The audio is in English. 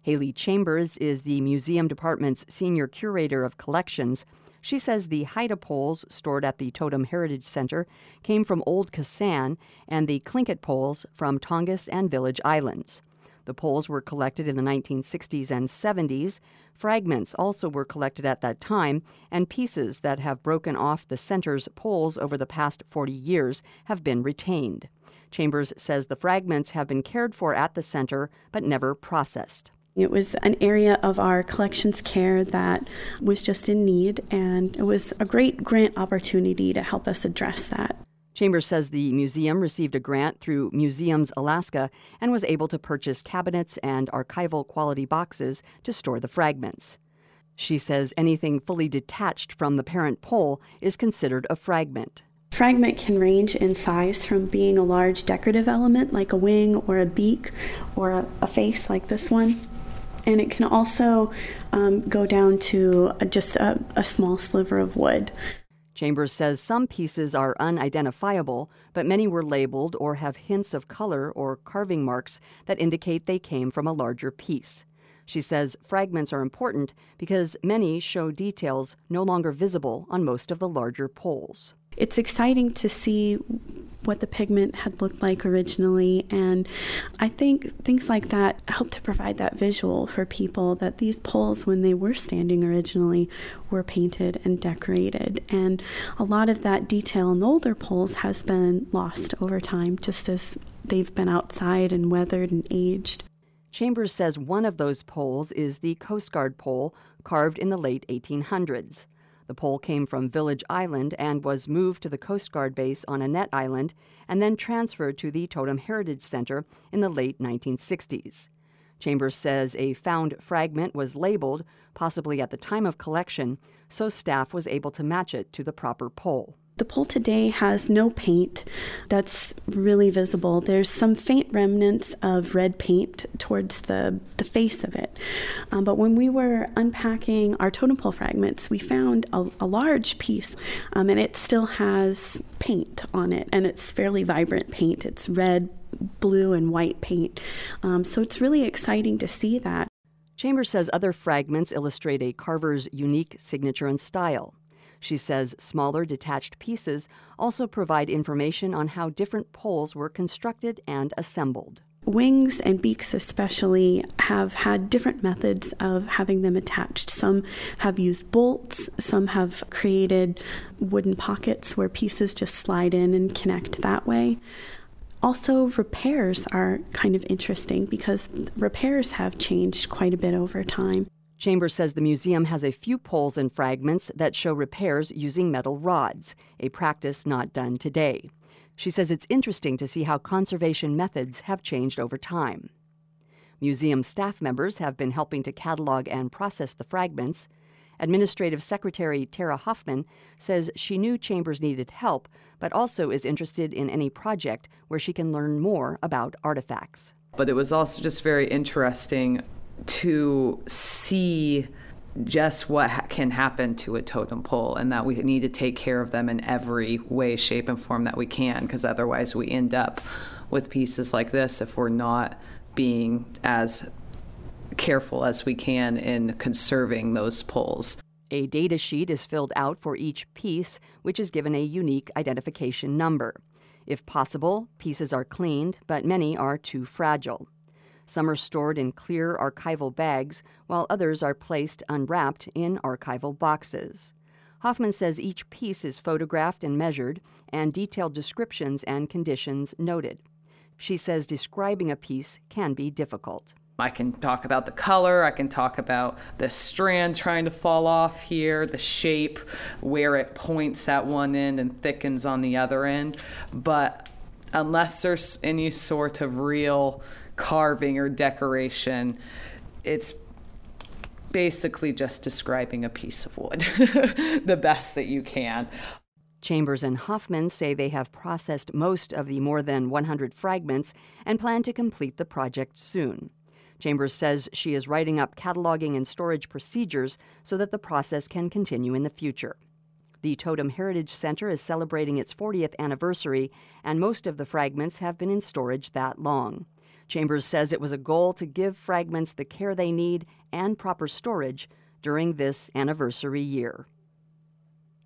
Haley Chambers is the museum department's senior curator of collections. She says the Haida poles stored at the Totem Heritage Center came from Old Kasan and the Tlingit poles from Tongass and Village Islands. The poles were collected in the 1960s and 70s. Fragments also were collected at that time, and pieces that have broken off the center's poles over the past 40 years have been retained. Chambers says the fragments have been cared for at the center but never processed. It was an area of our collections care that was just in need, and it was a great grant opportunity to help us address that. Chambers says the museum received a grant through Museums Alaska and was able to purchase cabinets and archival quality boxes to store the fragments. She says anything fully detached from the parent pole is considered a fragment. Fragment can range in size from being a large decorative element like a wing or a beak or a face like this one. And it can also go down to just a small sliver of wood. Chambers says some pieces are unidentifiable, but many were labeled or have hints of color or carving marks that indicate they came from a larger piece. She says fragments are important because many show details no longer visible on most of the larger poles. It's exciting to see what the pigment had looked like originally, and I think things like that help to provide that visual for people that these poles, when they were standing originally, were painted and decorated. And a lot of that detail in the older poles has been lost over time, just as they've been outside and weathered and aged. Chambers says one of those poles is the Coast Guard pole carved in the late 1800s. The pole came from Village Island and was moved to the Coast Guard base on Annette Island and then transferred to the Totem Heritage Center in the late 1960s. Chambers says a found fragment was labeled, possibly at the time of collection, so staff was able to match it to the proper pole. The pole today has no paint that's really visible. There's some faint remnants of red paint towards the face of it. But when we were unpacking our totem pole fragments, we found a large piece, and it still has paint on it, and it's fairly vibrant paint. It's red, blue, and white paint. So it's really exciting to see that. Chambers says other fragments illustrate a carver's unique signature and style. She says smaller detached pieces also provide information on how different poles were constructed and assembled. Wings and beaks especially have had different methods of having them attached. Some have used bolts, some have created wooden pockets where pieces just slide in and connect that way. Also, repairs are kind of interesting because repairs have changed quite a bit over time. Chambers says the museum has a few poles and fragments that show repairs using metal rods, a practice not done today. She says it's interesting to see how conservation methods have changed over time. Museum staff members have been helping to catalog and process the fragments. Administrative Secretary Tara Hoffman says she knew Chambers needed help, but also is interested in any project where she can learn more about artifacts. But it was also just very interesting to see just what can happen to a totem pole, and that we need to take care of them in every way, shape, and form that we can, because otherwise we end up with pieces like this if we're not being as careful as we can in conserving those poles. A data sheet is filled out for each piece, which is given a unique identification number. If possible, pieces are cleaned, but many are too fragile. Some are stored in clear archival bags, while others are placed unwrapped in archival boxes. Hoffman says each piece is photographed and measured, and detailed descriptions and conditions noted. She says describing a piece can be difficult. I can talk about the color, I can talk about the strand trying to fall off here, the shape, where it points at one end and thickens on the other end, but unless there's any sort of real carving or decoration, it's basically just describing a piece of wood the best that you can. Chambers and Hoffman say they have processed most of the more than 100 fragments and plan to complete the project soon. Chambers says she is writing up cataloging and storage procedures so that the process can continue in the future. The Totem Heritage Center is celebrating its 40th anniversary, and most of the fragments have been in storage that long. Chambers says it was a goal to give fragments the care they need and proper storage during this anniversary year.